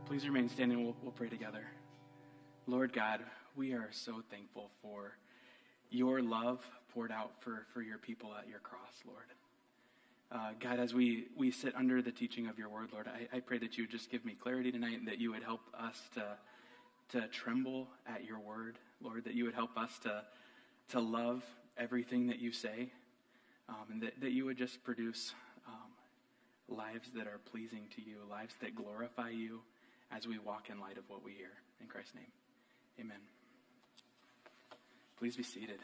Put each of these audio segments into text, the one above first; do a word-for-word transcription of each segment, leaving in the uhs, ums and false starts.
Please remain standing. We'll, we'll pray together. Lord God, we are so thankful for your love poured out for, for your people at your cross, Lord. Uh, God, as we, we sit under the teaching of your word, Lord, I, I pray that you would just give me clarity tonight and that you would help us to, to tremble at your word, Lord, that you would help us to, to love everything that you say, um, and that, that you would just produce um, lives that are pleasing to you, lives that glorify you as we walk in light of what we hear. In Christ's name, amen. Please be seated.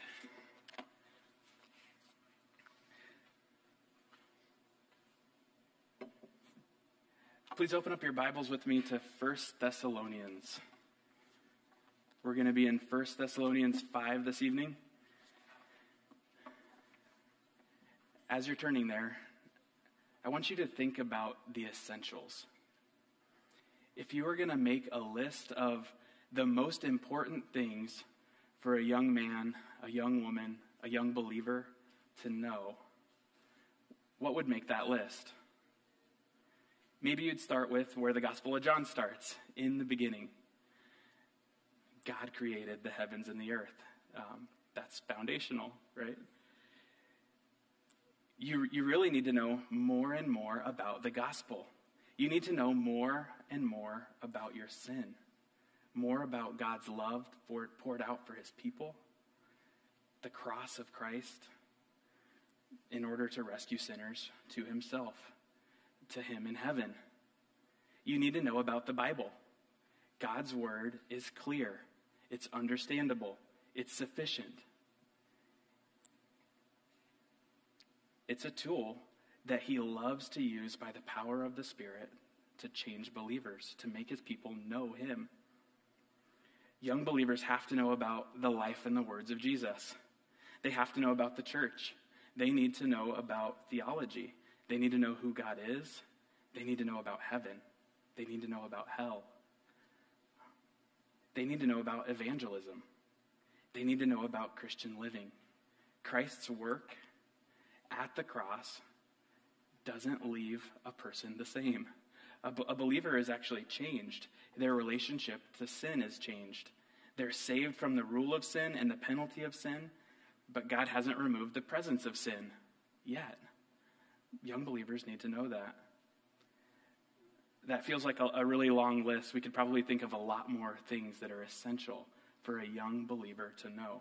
Please open up your Bibles with me to First Thessalonians. We're going to be in First Thessalonians five this evening. As you're turning there, I want you to think about the essentials. If you were going to make a list of the most important things for a young man, a young woman, a young believer to know, what would make that list? Maybe you'd start with where the Gospel of John starts, in the beginning. God created the heavens and the earth. Um, that's foundational, right? You, you really need to know more and more about the gospel. You need to know more and more about your sin, more about God's love for, poured out for his people, the cross of Christ in order to rescue sinners to himself, to him in heaven. You need to know about the Bible. God's word is clear. It's understandable. It's sufficient. It's a tool that he loves to use by the power of the Spirit to change believers, to make his people know him. Young believers have to know about the life and the words of Jesus. They have to know about the church. They need to know about theology. They need to know who God is. They need to know about heaven. They need to know about hell. They need to know about evangelism. They need to know about Christian living. Christ's work at the cross doesn't leave a person the same. A, b- a believer is actually changed. Their relationship to sin is changed. They're saved from the rule of sin and the penalty of sin, but God hasn't removed the presence of sin yet. Young believers need to know that. That feels like a, a really long list. We could probably think of a lot more things that are essential for a young believer to know.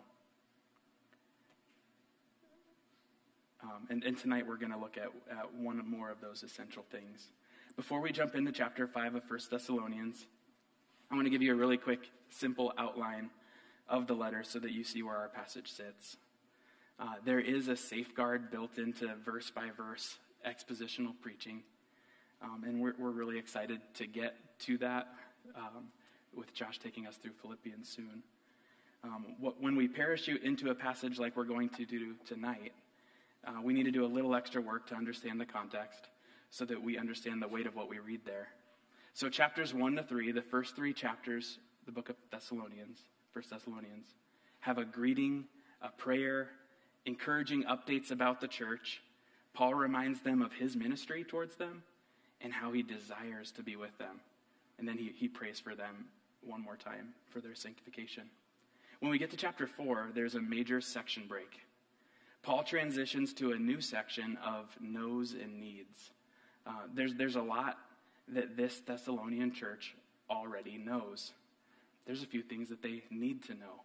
Um, and, and tonight we're going to look at, at one more of those essential things. Before we jump into chapter five of First Thessalonians, I want to give you a really quick, simple outline of the letter so that you see where our passage sits. Uh, there is a safeguard built into verse-by-verse expositional preaching, um, and we're, we're really excited to get to that um, with Josh taking us through Philippians soon. Um, what, when we parachute into a passage like we're going to do tonight, Uh, we need to do a little extra work to understand the context so that we understand the weight of what we read there. So chapters one to three, the first three chapters, the book of Thessalonians, First Thessalonians, have a greeting, a prayer, encouraging updates about the church. Paul reminds them of his ministry towards them and how he desires to be with them. And then he, he prays for them one more time for their sanctification. When we get to chapter four, there's a major section break. Paul transitions to a new section of knows and needs. Uh, there's, there's a lot that this Thessalonian church already knows. There's a few things that they need to know.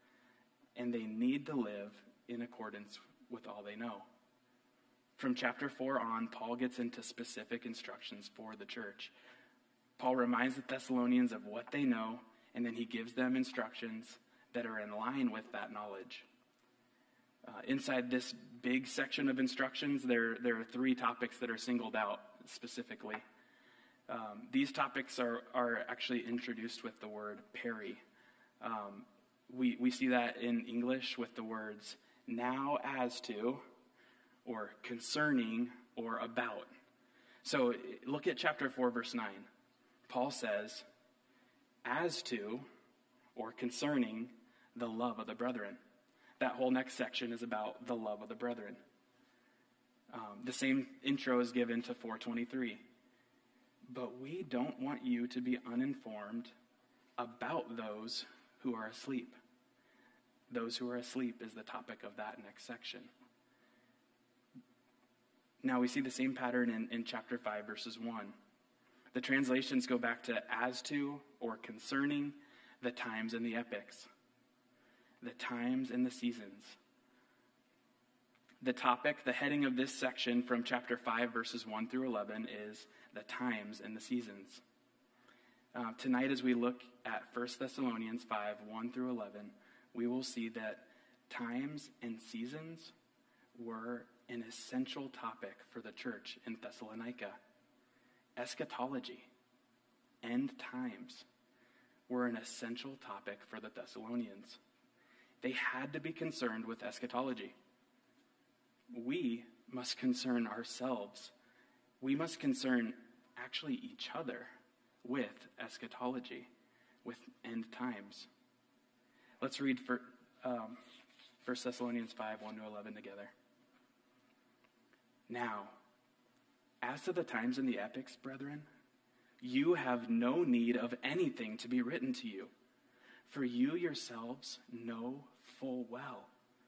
And they need to live in accordance with all they know. From chapter four on, Paul gets into specific instructions for the church. Paul reminds the Thessalonians of what they know, and then he gives them instructions that are in line with that knowledge. Uh, inside this big section of instructions, there, there are three topics that are singled out specifically. Um, these topics are, are actually introduced with the word peri. Um, we, we see that in English with the words now as to, or concerning, or about. So look at chapter four, verse nine. Paul says, as to, or concerning, the love of the brethren. That whole next section is about the love of the brethren. Um, the same intro is given to four twenty-three. But we don't want you to be uninformed about those who are asleep. Those who are asleep is the topic of that next section. Now we see the same pattern in, in chapter five, verses one. The translations go back to as to or concerning the times and the epochs. The times and the seasons. The topic, the heading of this section from chapter five, verses one through eleven is the times and the seasons. Uh, tonight as we look at First Thessalonians five, one through eleven, we will see that times and seasons were an essential topic for the church in Thessalonica. Eschatology, end times, were an essential topic for the Thessalonians. They had to be concerned with eschatology. We must concern ourselves. We must concern actually each other with eschatology, with end times. Let's read for, um, First Thessalonians five, one to eleven together. Now, as to the times and the epochs, brethren, you have no need of anything to be written to you, for you yourselves know full well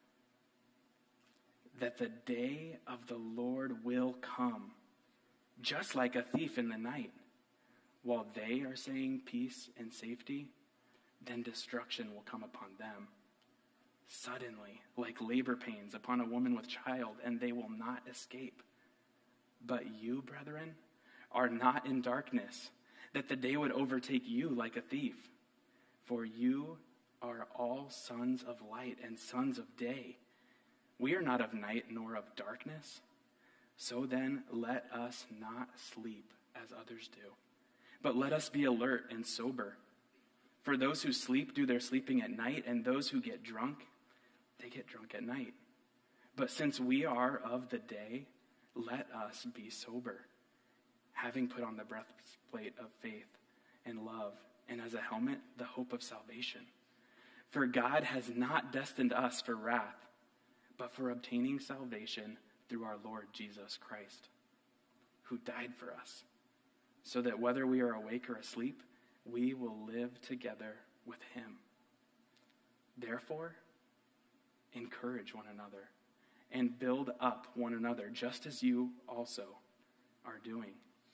that the day of the Lord will come, just like a thief in the night. While they are saying peace and safety, then destruction will come upon them. Suddenly, like labor pains upon a woman with child, and they will not escape. But you, brethren, are not in darkness, that the day would overtake you like a thief. For you are all sons of light and sons of day. We are not of night nor of darkness. So then, let us not sleep as others do, but let us be alert and sober. For those who sleep do their sleeping at night, and those who get drunk, they get drunk at night. But since we are of the day, let us be sober, having put on the breastplate of faith and love, and as a helmet, the hope of salvation. For God has not destined us for wrath, but for obtaining salvation through our Lord Jesus Christ, who died for us, so that whether we are awake or asleep, we will live together with him. Therefore, encourage one another and build up one another, just as you also are doing.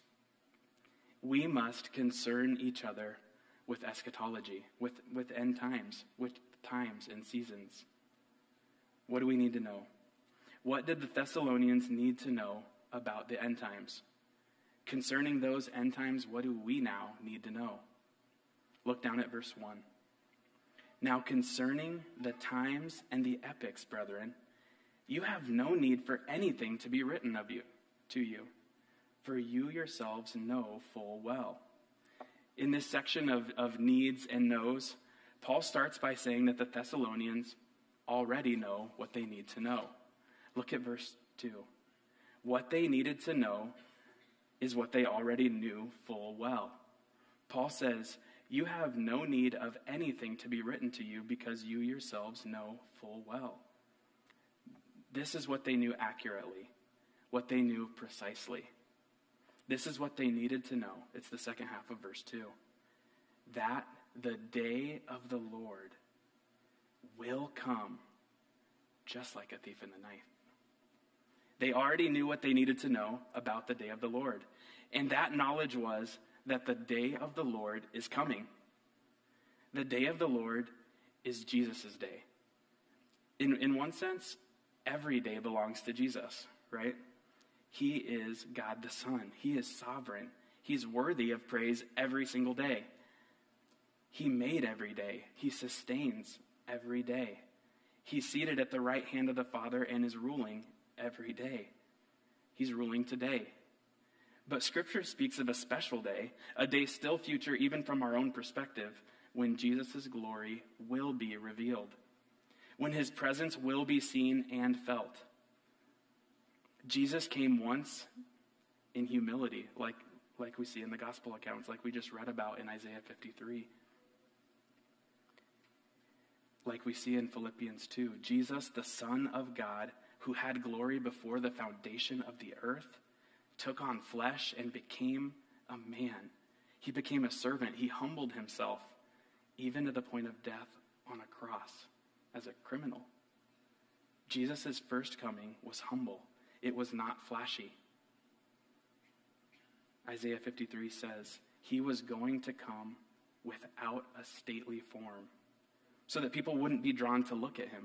We must concern each other with eschatology, with, with end times, with times and seasons. What do we need to know? What did the Thessalonians need to know about the end times? Concerning those end times, what do we now need to know? Look down at verse one. Now concerning the times and the epochs, brethren, you have no need for anything to be written of you, to you, for you yourselves know full well. In this section of, of needs and knows, Paul starts by saying that the Thessalonians already know what they need to know. Look at verse two. What they needed to know is what they already knew full well. Paul says, you have no need of anything to be written to you because you yourselves know full well. This is what they knew accurately, what they knew precisely. This is what they needed to know. It's the second half of verse two. That the day of the Lord will come just like a thief in the night. They already knew what they needed to know about the day of the Lord. And that knowledge was that the day of the Lord is coming. The day of the Lord is Jesus' day. In, in one sense, every day belongs to Jesus, right? He is God the Son. He is sovereign. He's worthy of praise every single day. He made every day. He sustains every day. He's seated at the right hand of the Father and is ruling every day. He's ruling today. But Scripture speaks of a special day, a day still future even from our own perspective, when Jesus' glory will be revealed, when his presence will be seen and felt. Jesus came once in humility, like, like we see in the gospel accounts, like we just read about in Isaiah fifty-three. Like we see in Philippians two, Jesus, the Son of God, who had glory before the foundation of the earth, took on flesh and became a man. He became a servant. He humbled himself, even to the point of death on a cross as a criminal. Jesus' first coming was humble. It was not flashy. Isaiah fifty-three says, he was going to come without a stately form, so that people wouldn't be drawn to look at him.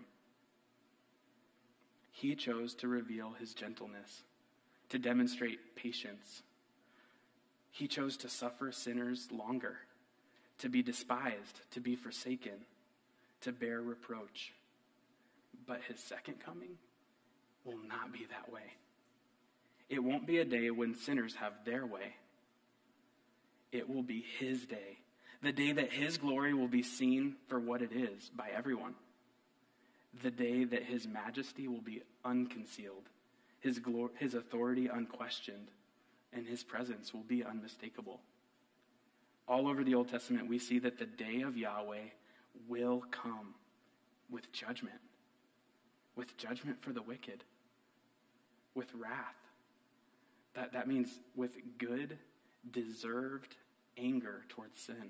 He chose to reveal his gentleness, to demonstrate patience. He chose to suffer sinners longer, to be despised, to be forsaken, to bear reproach. But his second coming will not be that way. It won't be a day when sinners have their way. It will be his day, the day that his glory will be seen for what it is by everyone. The day that his majesty will be unconcealed, his glory, his authority unquestioned, and his presence will be unmistakable. All over the Old Testament, we see that the day of Yahweh will come with judgment, with judgment for the wicked, with wrath. That, that means with good, deserved anger towards sin.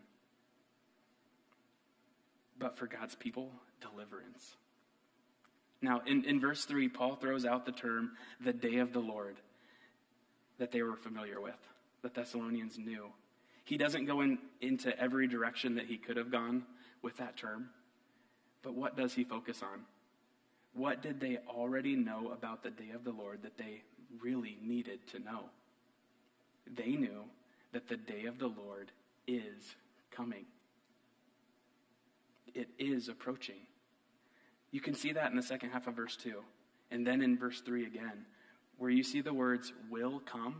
But for God's people, deliverance. Now, in, in verse three, Paul throws out the term, the day of the Lord, that they were familiar with, that Thessalonians knew. He doesn't go in, into every direction that he could have gone with that term, but what does he focus on? What did they already know about the day of the Lord that they really needed to know? They knew that the day of the Lord is coming. It is approaching. You can see that in the second half of verse two. And then in verse three again, where you see the words will come,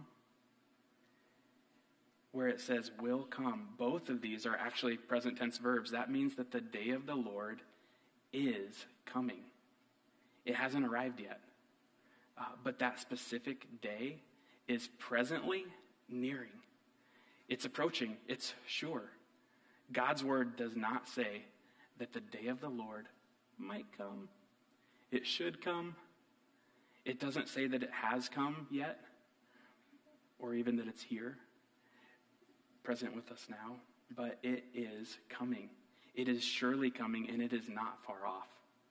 where it says will come. Both of these are actually present tense verbs. That means that the day of the Lord is coming. It hasn't arrived yet. Uh, but that specific day is presently nearing. It's approaching. It's sure. God's word does not say that the day of the Lord might come. It should come. It doesn't say that it has come yet, or even that it's here, present with us now, but it is coming. It is surely coming, and it is not far off.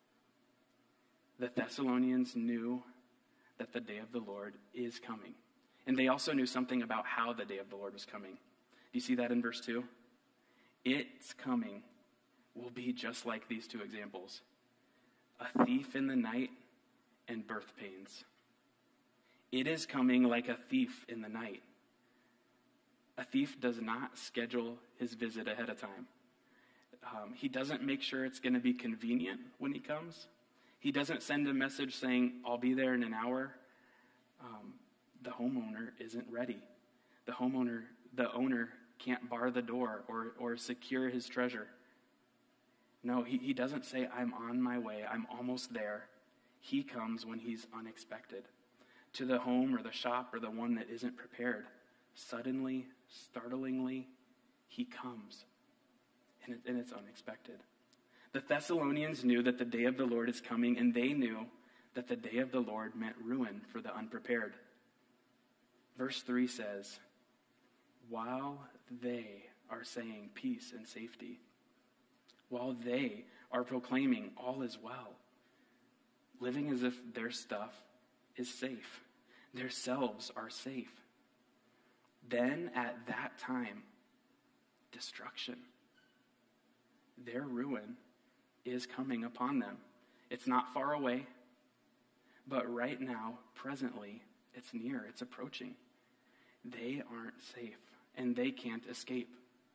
The Thessalonians knew that the day of the Lord is coming. And they also knew something about how the day of the Lord was coming. Do you see that in verse two? It's coming will be just like these two examples. A thief in the night and birth pains. It is coming like a thief in the night. A thief does not schedule his visit ahead of time. Um, he doesn't make sure it's going to be convenient when he comes. He doesn't send a message saying, I'll be there in an hour. Um, the homeowner isn't ready. The homeowner, the owner can't bar the door or, or secure his treasure. No, he, he doesn't say, I'm on my way, I'm almost there. He comes when he's unexpected. To the home or the shop or the one that isn't prepared. Suddenly, startlingly, he comes. And, it, and it's unexpected. The Thessalonians knew that the day of the Lord is coming, and they knew that the day of the Lord meant ruin for the unprepared. Verse three says, while they are saying peace and safety, while they are proclaiming all is well, living as if their stuff is safe, their selves are safe, then at that time, destruction, their ruin is coming upon them. It's not far away, but right now, presently, it's near, it's approaching. They aren't safe, and they can't escape.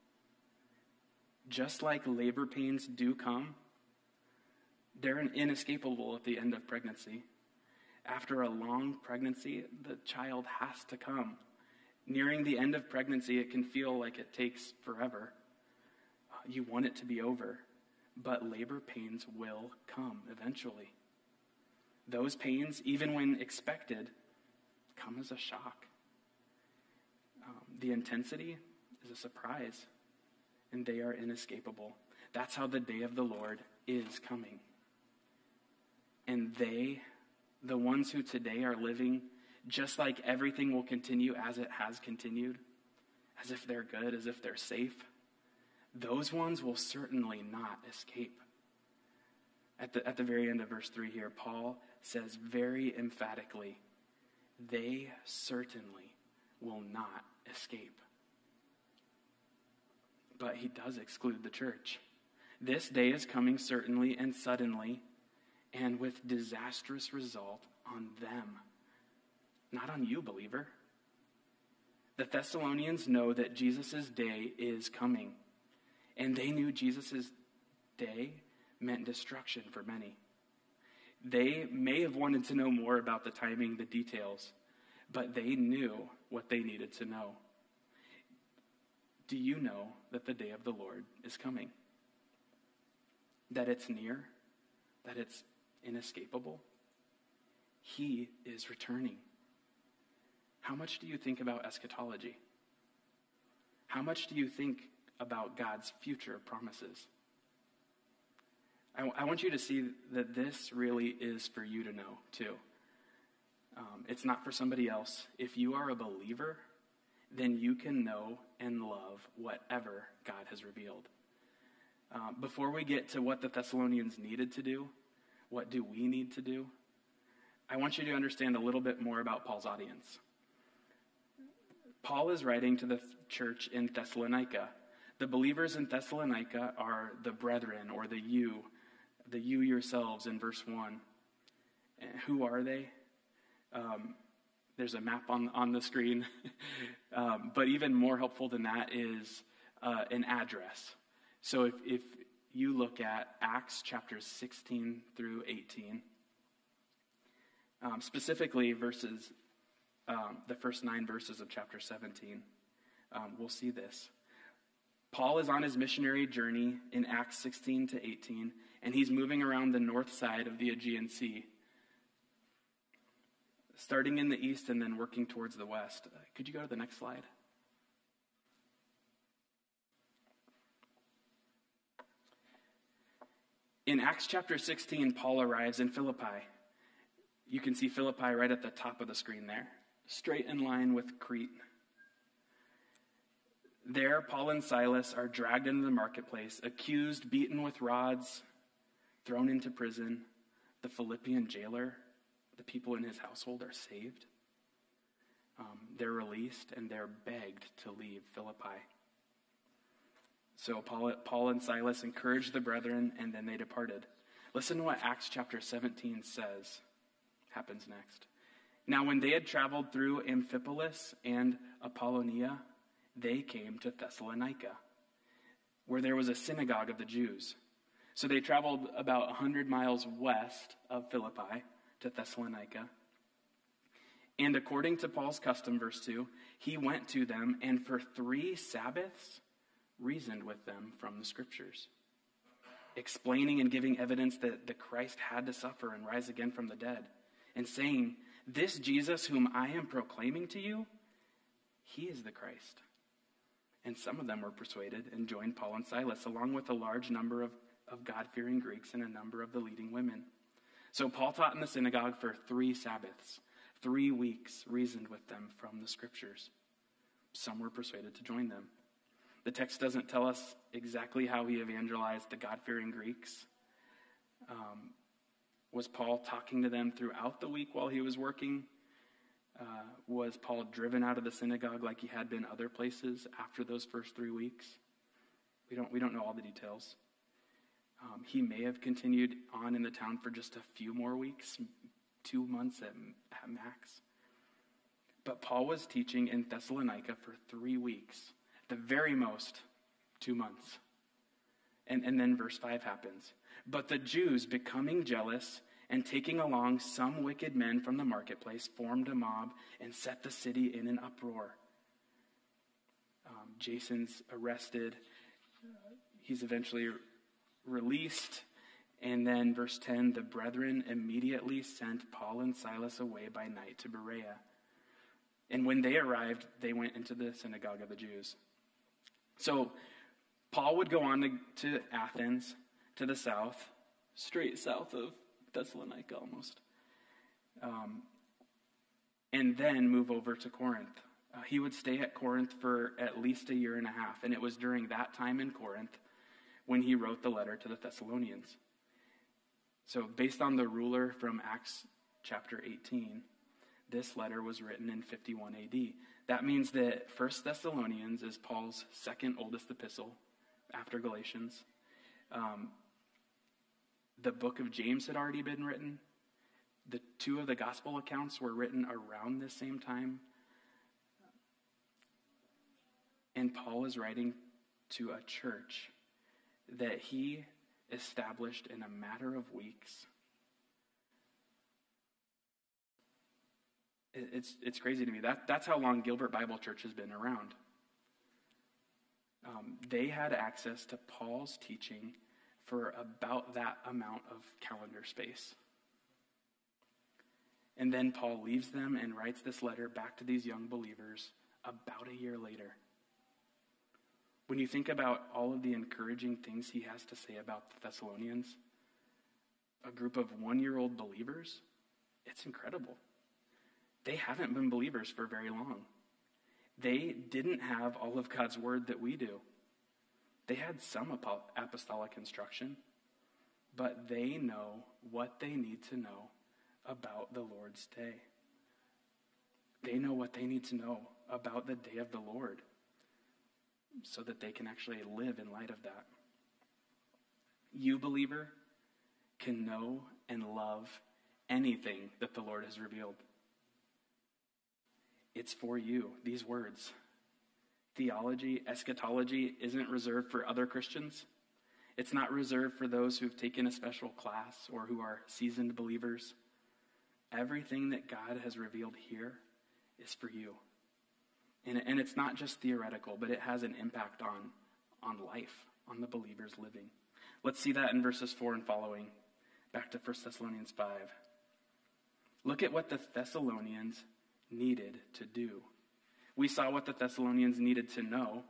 Just like labor pains do come, they're inescapable at the end of pregnancy. After a long pregnancy, the child has to come. Nearing the end of pregnancy, it can feel like it takes forever. You want it to be over, but labor pains will come eventually. Those pains, even when expected, come as a shock. Um, the intensity is a surprise, and they are inescapable. That's how the day of the Lord is coming. And they, the ones who today are living just like everything will continue as it has continued, as if they're good, as if they're safe, those ones will certainly not escape. At the, at the very end of verse three here, Paul says very emphatically, they certainly will not escape. But he does exclude the church. This day is coming certainly and suddenly, and with disastrous result on them, not on you, believer. The Thessalonians know that Jesus' day is coming, and they knew Jesus' day meant destruction for many. They may have wanted to know more about the timing, the details, but they knew what they needed to know. Do you know that the day of the Lord is coming? That it's near? That it's inescapable? He is returning. How much do you think about eschatology? How much do you think about God's future promises? I, I want you to see that this really is for you to know, too. Um, it's not for somebody else. If you are a believer, then you can know and love whatever God has revealed. Um, before we get to what the Thessalonians needed to do, what do we need to do? I want you to understand a little bit more about Paul's audience. Paul is writing to the church in Thessalonica. The believers in Thessalonica are the brethren, or the you, the you yourselves in verse one. And who are they? Um, there's a map on, on the screen. um, but even more helpful than that is uh, an address. So if, if you look at Acts chapters sixteen through eighteen, um, specifically verses, um, the first nine verses of chapter seventeen, um, we'll see this. Paul is on his missionary journey in Acts sixteen to eighteen, and he's moving around the north side of the Aegean Sea, starting in the east and then working towards the west. Uh, could you go to the next slide? In Acts chapter sixteen, Paul arrives in Philippi. You can see Philippi right at the top of the screen there, straight in line with Crete. There, Paul and Silas are dragged into the marketplace, accused, beaten with rods, thrown into prison. The Philippian jailer, the people in his household are saved. Um, they're released, and they're begged to leave Philippi. So Paul, Paul and Silas encouraged the brethren, and then they departed. Listen to what Acts chapter seventeen says happens next. Now when they had traveled through Amphipolis and Apollonia, they came to Thessalonica, where there was a synagogue of the Jews. So they traveled about one hundred miles west of Philippi to Thessalonica. And according to Paul's custom, verse two, he went to them and for three Sabbaths reasoned with them from the scriptures, explaining and giving evidence that the Christ had to suffer and rise again from the dead, and saying, this Jesus whom I am proclaiming to you, he is the Christ. And some of them were persuaded and joined Paul and Silas, along with a large number of, of God-fearing Greeks and a number of the leading women. So Paul taught in the synagogue for three Sabbaths, three weeks, reasoned with them from the scriptures. Some were persuaded to join them. The text doesn't tell us exactly how he evangelized the God-fearing Greeks. Um, was Paul talking to them throughout the week while he was working? Uh, was Paul driven out of the synagogue like he had been other places after those first three weeks? We don't, we don't know all the details. Um, he may have continued on in the town for just a few more weeks, two months at, at max. But Paul was teaching in Thessalonica for three weeks. The very most, two months. And, and then verse five happens. But the Jews, becoming jealous and taking along some wicked men from the marketplace, formed a mob and set the city in an uproar. Um, Jason's arrested. He's eventually released. And then verse ten, the brethren immediately sent Paul and Silas away by night to Berea. And when they arrived, they went into the synagogue of the Jews. So Paul would go on to, to Athens, to the south, straight south of Thessalonica almost, um, and then move over to Corinth, Uh, he would stay at Corinth for at least a year and a half, and it was during that time in Corinth when he wrote the letter to the Thessalonians. So based on the ruler from Acts chapter eighteen, this letter was written in fifty-one A D. That means that First Thessalonians is Paul's second oldest epistle after Galatians. Um, the book of James had already been written. The two of the gospel accounts were written around this same time. And Paul is writing to a church that he established in a matter of weeks. It's it's crazy to me. That, that's how long Gilbert Bible Church has been around. Um, they had access to Paul's teaching for about that amount of calendar space. And then Paul leaves them and writes this letter back to these young believers about a year later. When you think about all of the encouraging things he has to say about the Thessalonians, a group of one-year-old believers, it's incredible. They haven't been believers for very long. They didn't have all of God's word that we do. They had some apostolic instruction, but they know what they need to know about the Lord's day. They know what they need to know about the day of the Lord so that they can actually live in light of that. You, believer, can know and love anything that the Lord has revealed. It's for you, these words. Theology, eschatology isn't reserved for other Christians. It's not reserved for those who've taken a special class or who are seasoned believers. Everything that God has revealed here is for you. And, and it's not just theoretical, but it has an impact on, on life, on the believers living. Let's see that in verses four and following. Back to First Thessalonians five. Look at what the Thessalonians needed to do. We saw what the Thessalonians needed to know,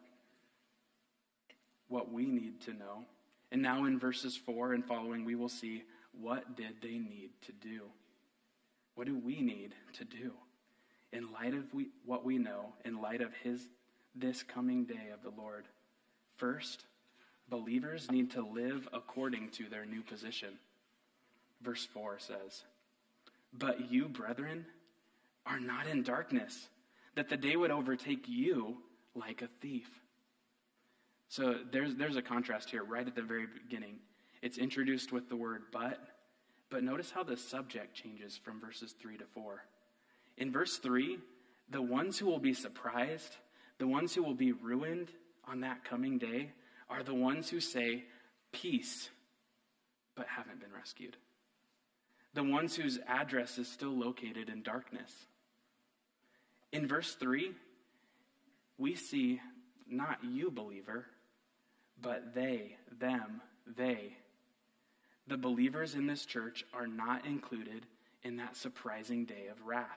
what we need to know. And now in verses four and following, we will see, what did they need to do? What do we need to do? In light of we, what we know, in light of his this coming day of the Lord. First, believers need to live according to their new position. Verse four says, "But you, brethren, are not in darkness, that the day would overtake you like a thief." So there's there's a contrast here right at the very beginning. It's introduced with the word but, but notice how the subject changes from verses three to four. In verse three, the ones who will be surprised, the ones who will be ruined on that coming day, are the ones who say, peace, but haven't been rescued. The ones whose address is still located in darkness. In verse three, we see not you, believer, but they, them, they. The believers in this church are not included in that surprising day of wrath.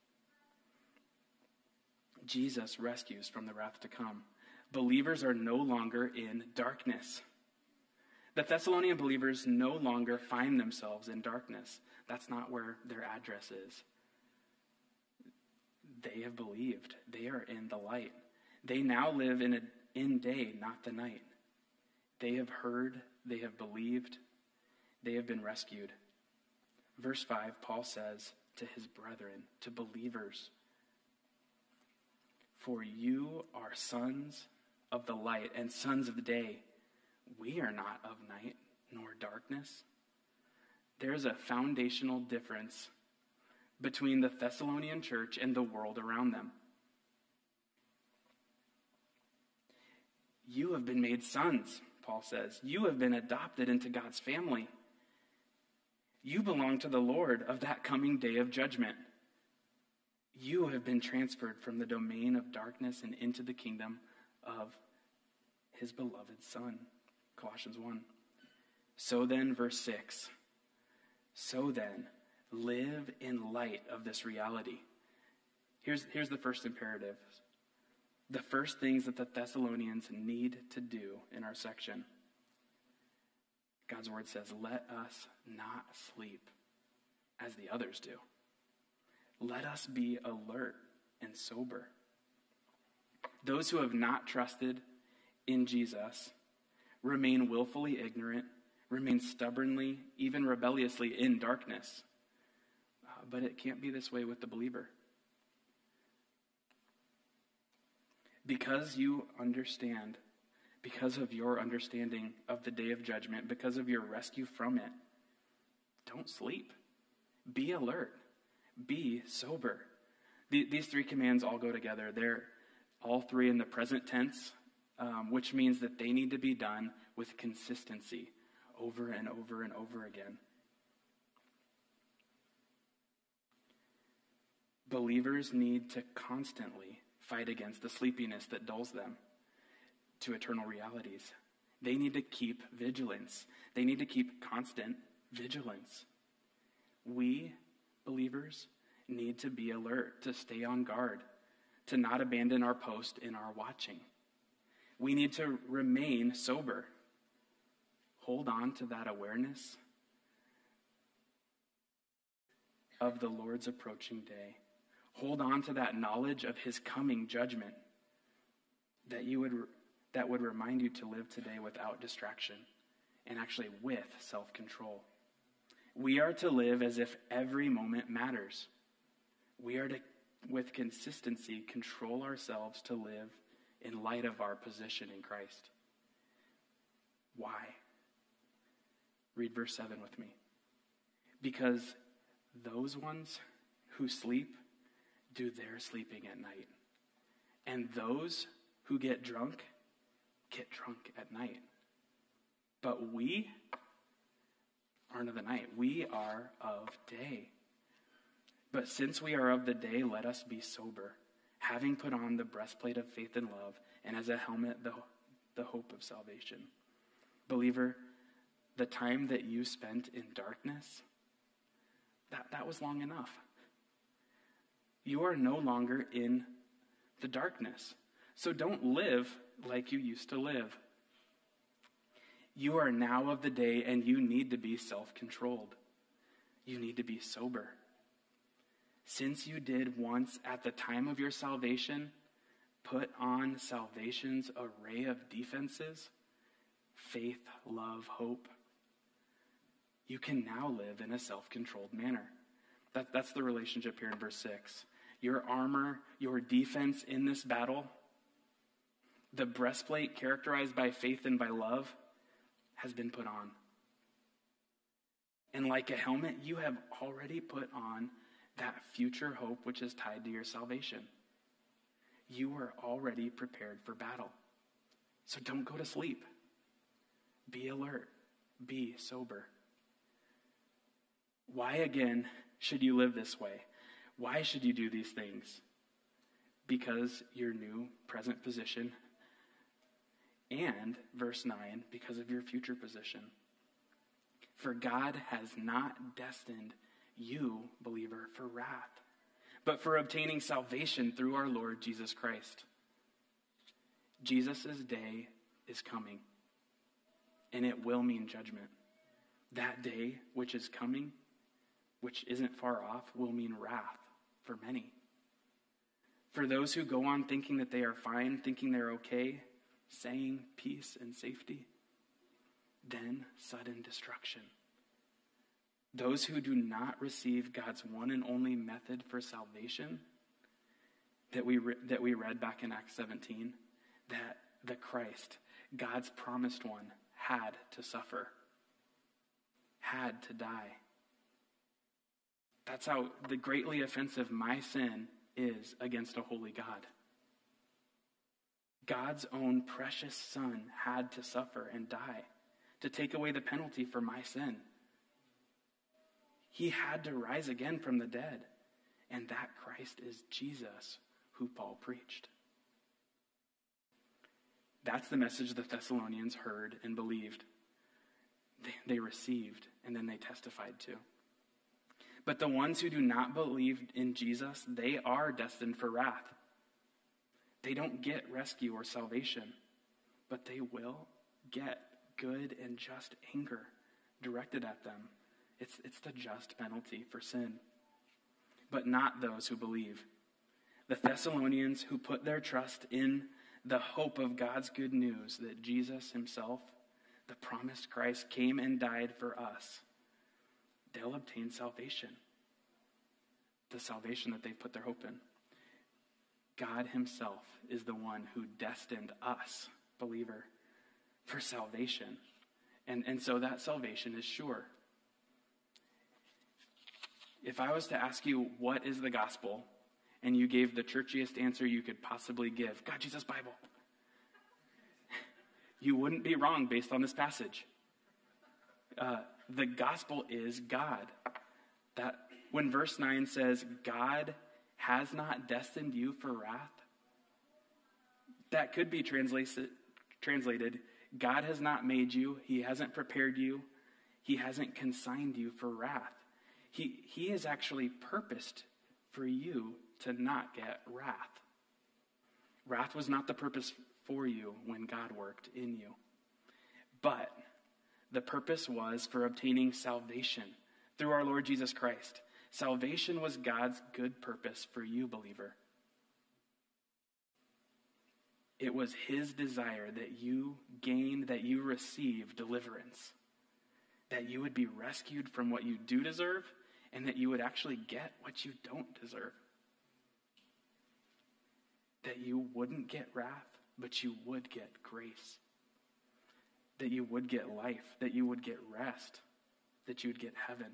Jesus rescues from the wrath to come. Believers are no longer in darkness. The Thessalonian believers no longer find themselves in darkness. That's not where their address is. They have believed. They are in the light. They now live in a in day, not the night. They have heard. They have believed. They have been rescued. Verse five, Paul says to his brethren, to believers, "For you are sons of the light and sons of the day. We are not of night nor darkness." There's a foundational difference between the Thessalonian church and the world around them. You have been made sons, Paul says. You have been adopted into God's family. You belong to the Lord of that coming day of judgment. You have been transferred from the domain of darkness and into the kingdom of his beloved Son. Colossians one. So then, verse six. So then, live in light of this reality. Here's, here's the first imperative. The first things that the Thessalonians need to do in our section. God's word says, let us not sleep as the others do. Let us be alert and sober. Those who have not trusted in Jesus remain willfully ignorant, remain stubbornly, even rebelliously in darkness. Uh, but it can't be this way with the believer. Because you understand, because of your understanding of the day of judgment, because of your rescue from it, don't sleep. Be alert. Be sober. The, these three commands all go together. They're all three in the present tense, um, which means that they need to be done with consistency over and over and over again. Believers need to constantly fight against the sleepiness that dulls them to eternal realities. They need to keep vigilance. They need to keep constant vigilance. We, believers, need to be alert, to stay on guard, to not abandon our post in our watching. We need to remain sober. Hold on to that awareness of the Lord's approaching day. Hold on to that knowledge of his coming judgment that you would that would remind you to live today without distraction and actually with self-control. We are to live as if every moment matters. We are to, with consistency, control ourselves to live in light of our position in Christ. Why? Read verse seven with me. Because those ones who sleep do their sleeping at night. And those who get drunk, get drunk at night. But we aren't of the night. We are of day. But since we are of the day, let us be sober, having put on the breastplate of faith and love, and as a helmet, the, the hope of salvation. Believer, the time that you spent in darkness, that, that was long enough. You are no longer in the darkness. So don't live like you used to live. You are now of the day, and you need to be self-controlled. You need to be sober. Since you did once at the time of your salvation, put on salvation's array of defenses, faith, love, hope, you can now live in a self-controlled manner. That, that's the relationship here in verse six. Your armor, your defense in this battle, the breastplate characterized by faith and by love, has been put on. And like a helmet, you have already put on that future hope which is tied to your salvation. You are already prepared for battle. So don't go to sleep. Be alert. Be sober. Why again should you live this way? Why should you do these things? Because your new present position, and verse nine, because of your future position. For God has not destined you, believer, for wrath, but for obtaining salvation through our Lord Jesus Christ. Jesus' day is coming, and it will mean judgment. That day which is coming, which isn't far off, will mean wrath for many. For those who go on thinking that they are fine, thinking they're okay, saying peace and safety, then sudden destruction. Those who do not receive God's one and only method for salvation that we re- that we read back in Acts seventeen, that the Christ, God's promised one, had to suffer, had to die. That's how the greatly offensive my sin is against a holy God. God's own precious Son had to suffer and die to take away the penalty for my sin. He had to rise again from the dead. And that Christ is Jesus, who Paul preached. That's the message the Thessalonians heard and believed. They, they received, and then they testified to. But the ones who do not believe in Jesus, they are destined for wrath. They don't get rescue or salvation, but they will get good and just anger directed at them. It's, it's the just penalty for sin. But not those who believe. The Thessalonians who put their trust in the hope of God's good news that Jesus himself, the promised Christ, came and died for us, they'll obtain salvation. The salvation that they've put their hope in. God himself is the one who destined us, believer, for salvation. And, and so that salvation is sure. If I was to ask you, what is the gospel? And you gave the churchiest answer you could possibly give, God, Jesus, Bible. You wouldn't be wrong based on this passage. Uh, the gospel is God. That when verse nine says, God has not destined you for wrath, that could be translated, translated, God has not made you, he hasn't prepared you, he hasn't consigned you for wrath. He, he has actually purposed for you to not get wrath. Wrath was not the purpose for you when God worked in you. But the purpose was for obtaining salvation through our Lord Jesus Christ. Salvation was God's good purpose for you, believer. It was his desire that you gain, that you receive deliverance, that you would be rescued from what you do deserve, and that you would actually get what you don't deserve. That you wouldn't get wrath, but you would get grace. That you would get life, that you would get rest, that you would get heaven.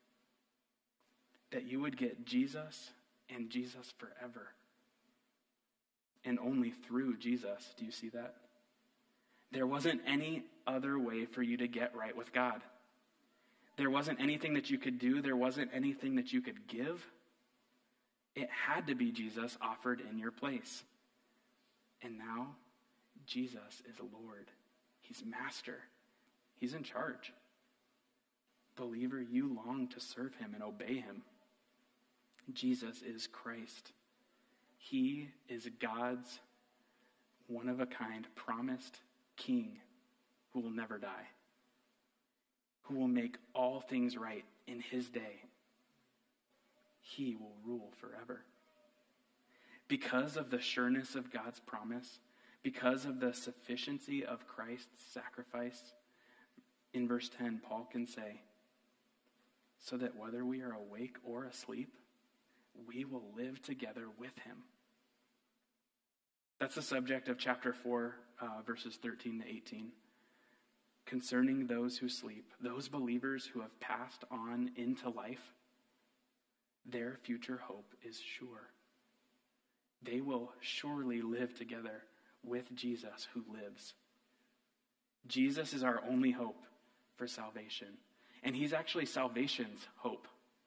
That you would get Jesus and Jesus forever. And only through Jesus. Do you see that? There wasn't any other way for you to get right with God. There wasn't anything that you could do. There wasn't anything that you could give. It had to be Jesus offered in your place. And now, Jesus is Lord. He's master. He's in charge. Believer, you long to serve him and obey him. Jesus is Christ. He is God's one-of-a-kind promised king who will never die, who will make all things right in his day. He will rule forever. Because of the sureness of God's promise, because of the sufficiency of Christ's sacrifice, in verse ten, Paul can say, so that whether we are awake or asleep, we will live together with him. That's the subject of chapter four, uh, verses thirteen to eighteen. Concerning those who sleep, those believers who have passed on into life, their future hope is sure. They will surely live together with Jesus who lives. Jesus is our only hope for salvation. And he's actually salvation's hope.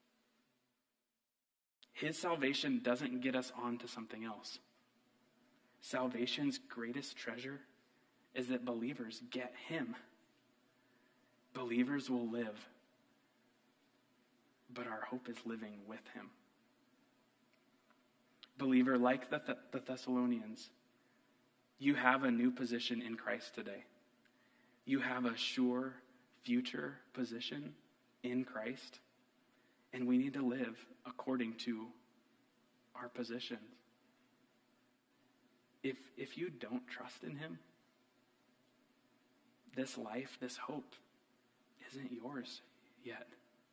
His salvation doesn't get us on to something else. Salvation's greatest treasure is that believers get him. Believers will live, but our hope is living with him. Believer, like the, Th- the Thessalonians, you have a new position in Christ today. You have a sure future position in Christ, and we need to live according to our positions. If, if you don't trust in him, this life, this hope, isn't yours yet.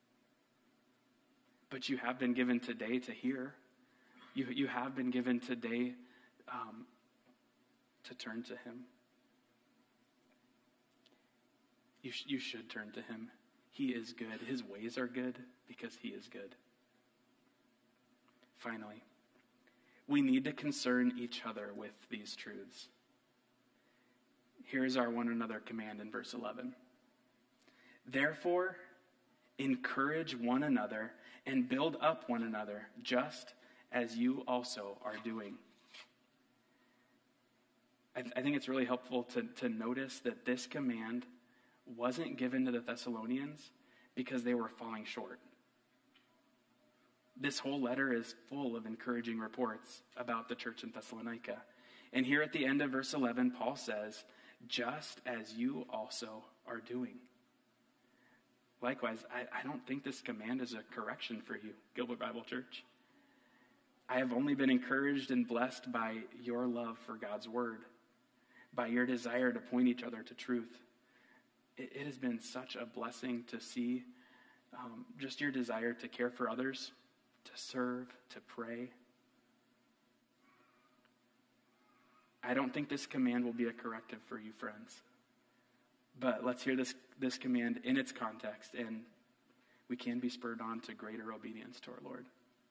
But you have been given today to hear. You, you have been given today um, to turn to him. You, sh- you should turn to him. He is good. His ways are good because he is good. Finally, we need to concern each other with these truths. Here's our one another command in verse eleven. Therefore, encourage one another and build up one another, just as you also are doing. I, th- I think it's really helpful to, to notice that this command wasn't given to the Thessalonians because they were falling short. This whole letter is full of encouraging reports about the church in Thessalonica. And here at the end of verse eleven, Paul says, just as you also are doing. Likewise, I, I don't think this command is a correction for you, Gilbert Bible Church. I have only been encouraged and blessed by your love for God's word, by your desire to point each other to truth. It, it has been such a blessing to see um, just your desire to care for others, to serve, to pray. I don't think this command will be a corrective for you, friends. But let's hear this, this command in its context, and we can be spurred on to greater obedience to our Lord.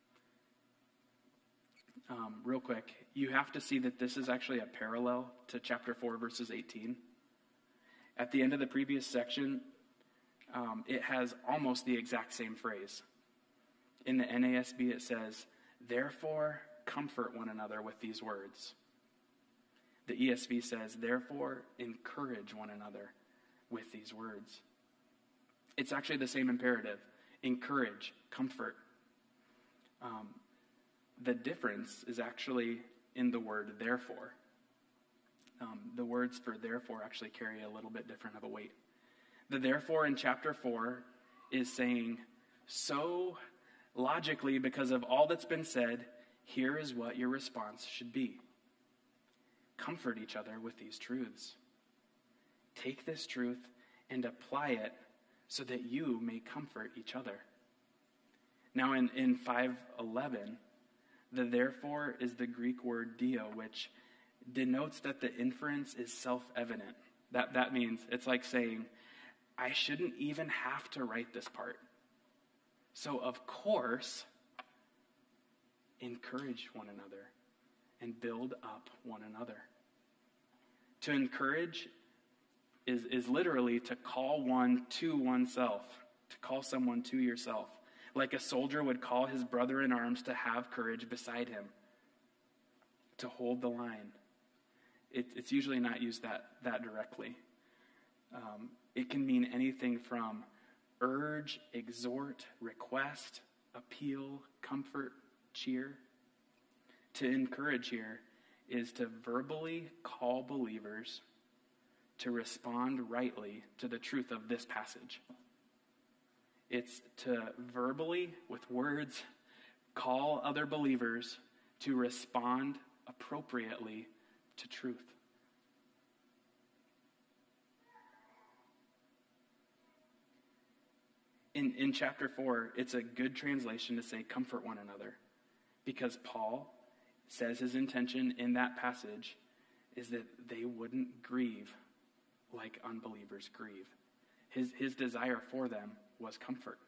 Um, real quick, you have to see that this is actually a parallel to chapter four, verses eighteen. At the end of the previous section, um, it has almost the exact same phrase. In the N A S B, it says, "Therefore, comfort one another with these words." The E S V says, "Therefore, encourage one another with these words." It's actually the same imperative. Encourage, comfort. Um, the difference is actually in the word therefore. Um, the words for therefore actually carry a little bit different of a weight. The therefore in chapter four is saying, so logically, because of all that's been said, here is what your response should be. Comfort each other with these truths. Take this truth and apply it so that you may comfort each other. Now in, in five eleven, the therefore is the Greek word dio, which denotes that the inference is self-evident. That, that means it's like saying, I shouldn't even have to write this part. So of course, encourage one another and build up one another. To encourage is, is literally to call one to oneself, to call someone to yourself. Like a soldier would call his brother in arms to have courage beside him, to hold the line. It, it's usually not used that, that directly. Um, it can mean anything from urge, exhort, request, appeal, comfort, cheer. To encourage here is to verbally call believers to respond rightly to the truth of this passage. It's to verbally, with words, call other believers to respond appropriately to truth. In, in chapter four, it's a good translation to say comfort one another, because Paul says his intention in that passage is that they wouldn't grieve like unbelievers grieve. His, his desire for them was comfort.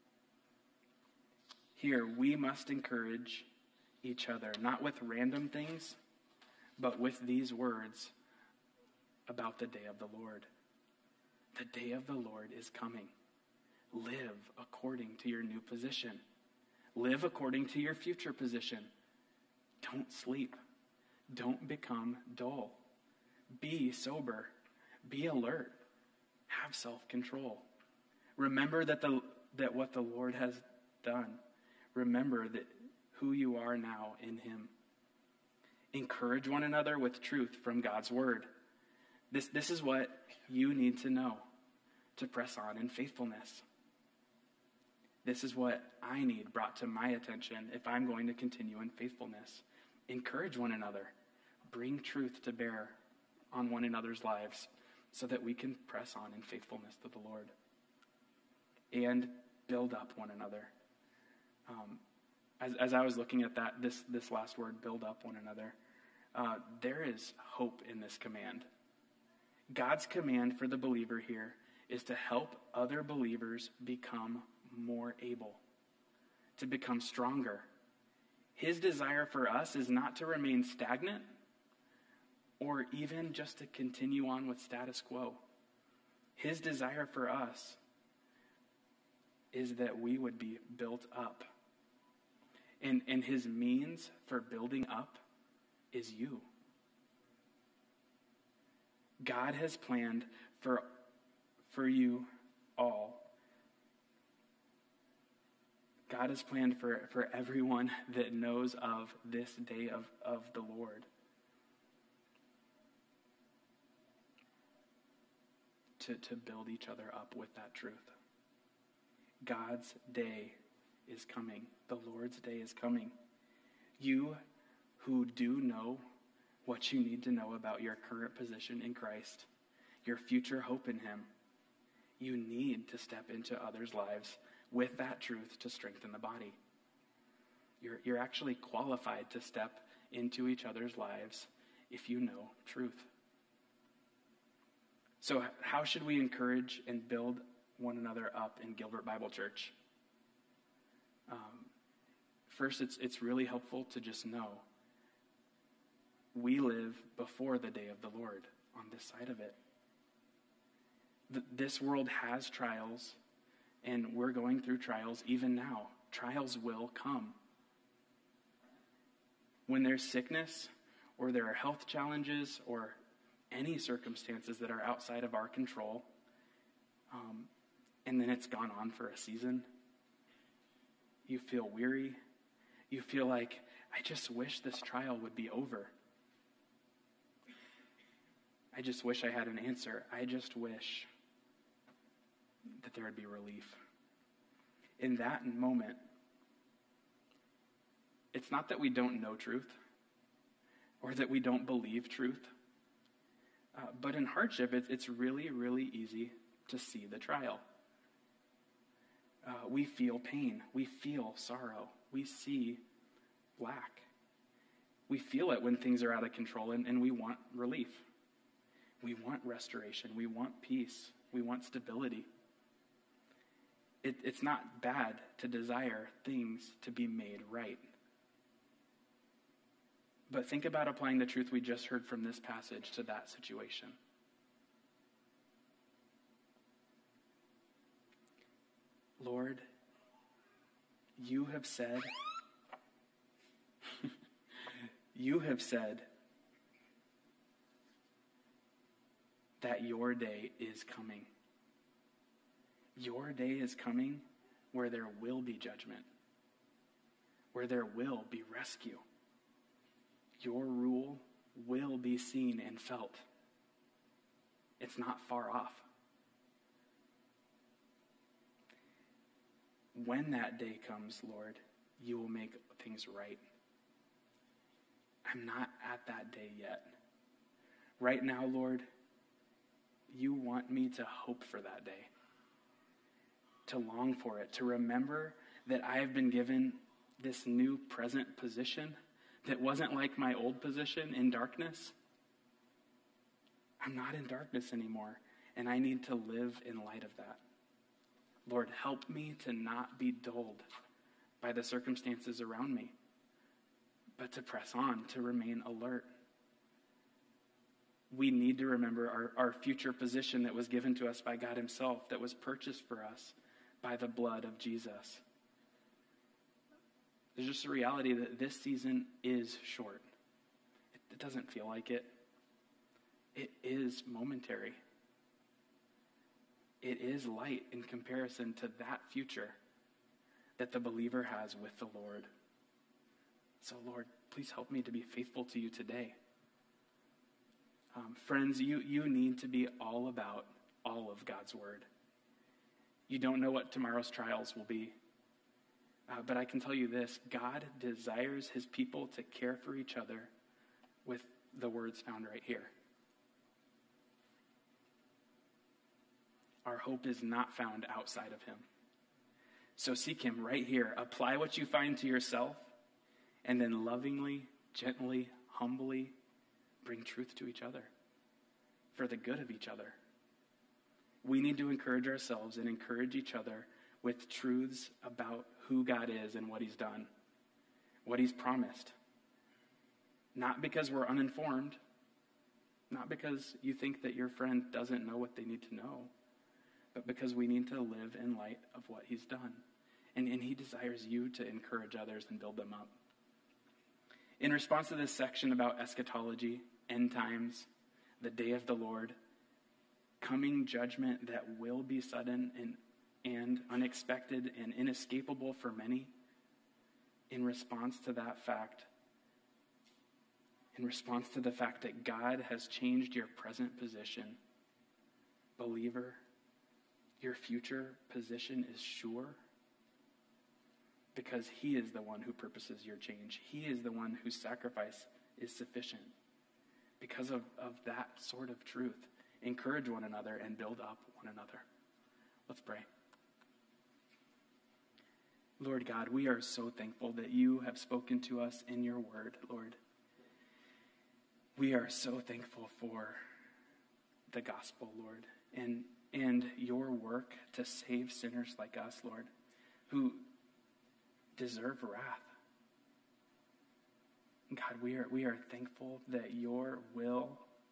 Here, we must encourage each other, not with random things, but with these words about the day of the Lord. The day of the Lord is coming. Live according to your new position. Live according to your future position. Don't sleep. Don't become dull. Be sober. Be alert. Have self-control. Remember that the that what the Lord has done. Remember that who you are now in him. Encourage one another with truth from God's word. This, this is what you need to know to press on in faithfulness. This is what I need brought to my attention if I'm going to continue in faithfulness. Encourage one another. Bring truth to bear on one another's lives so that we can press on in faithfulness to the Lord. And build up one another. Um, as, as I was looking at that, this, this last word, build up one another, uh, there is hope in this command. God's command for the believer here is to help other believers become more able, to become stronger. His desire for us is not to remain stagnant or even just to continue on with status quo. His desire for us is that we would be built up. And, and his means for building up is you. God has planned for, for you all. God has planned for, for everyone that knows of this day of, of the Lord to, to build each other up with that truth. God's day is coming. The Lord's day is coming. You who do know what you need to know about your current position in Christ, your future hope in him, you need to step into others' lives with that truth to strengthen the body. You're, you're actually qualified to step into each other's lives if you know truth. So how should we encourage and build one another up in Gilbert Bible Church? Um, first, it's it's really helpful to just know we live before the day of the Lord on this side of it. Th- this world has trials, and we're going through trials even now. Trials will come. When there's sickness, or there are health challenges, or any circumstances that are outside of our control, um, and then it's gone on for a season, you feel weary. You feel like, I just wish this trial would be over. I just wish I had an answer. I just wish that there would be relief. In that moment, it's not that we don't know truth or that we don't believe truth, uh, but in hardship, it's, it's really, really easy to see the trial. Uh, we feel pain. We feel sorrow. We see lack. We feel it when things are out of control, and, and we want relief. We want restoration. We want peace. We want stability. It, it's not bad to desire things to be made right. But think about applying the truth we just heard from this passage to that situation. Lord, you have said, you have said that your day is coming. Your day is coming where there will be judgment, where there will be rescue. Your rule will be seen and felt. It's not far off. When that day comes, Lord, you will make things right. I'm not at that day yet. Right now, Lord, you want me to hope for that day, to long for it, to remember that I have been given this new present position that wasn't like my old position in darkness. I'm not in darkness anymore, and I need to live in light of that. Lord, help me to not be dulled by the circumstances around me, but to press on, to remain alert. We need to remember our, our future position that was given to us by God himself, that was purchased for us by the blood of Jesus. There's just a reality that this season is short. It, it doesn't feel like it. It is momentary. It is light in comparison to that future that the believer has with the Lord. So, Lord, please help me to be faithful to you today. Um, friends, you, you need to be all about all of God's word. You don't know what tomorrow's trials will be. Uh, but I can tell you this, God desires his people to care for each other with the words found right here. Our hope is not found outside of him. So seek him right here. Apply what you find to yourself, and then lovingly, gently, humbly bring truth to each other for the good of each other. We need to encourage ourselves and encourage each other with truths about who God is and what he's done, what he's promised. Not because we're uninformed, not because you think that your friend doesn't know what they need to know, but because we need to live in light of what he's done. And, and he desires you to encourage others and build them up. In response to this section about eschatology, end times, the day of the Lord, coming judgment that will be sudden and, and unexpected and inescapable for many, in response to that fact, in response to the fact that God has changed your present position, believer, your future position is sure. because he is the one who purposes your change. He is the one whose sacrifice is sufficient. Because of, of that sort of truth, encourage one another and build up one another. Let's pray. Lord God, we are so thankful that you have spoken to us in your word, Lord. We are so thankful for the gospel, Lord, and, and your work to save sinners like us, Lord, who deserve wrath. God, we are we are thankful that your will,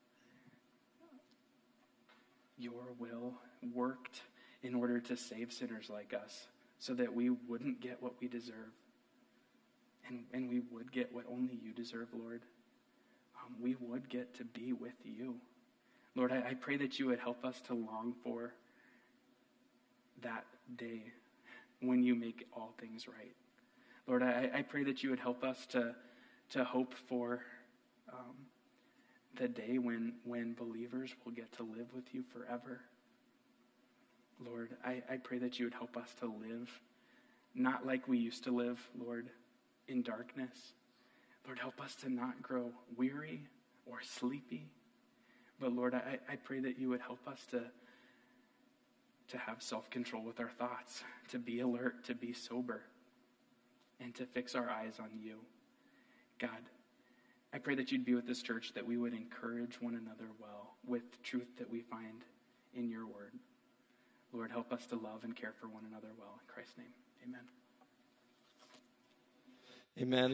your will worked in order to save sinners like us, so that we wouldn't get what we deserve, and, and we would get what only you deserve, Lord. Um, we would get to be with you. Lord, I, I pray that you would help us to long for that day when you make all things right. Lord, I, I pray that you would help us to, to hope for um, the day when, when believers will get to live with you forever. Lord, I, I pray that you would help us to live not like we used to live, Lord, in darkness. Lord, help us to not grow weary or sleepy. But Lord, I, I pray that you would help us to, to have self-control with our thoughts, to be alert, to be sober, and to fix our eyes on you. God, I pray that you'd be with this church, that we would encourage one another well with truth that we find in your word. Lord, help us to love and care for one another well. In Christ's name, amen. Amen.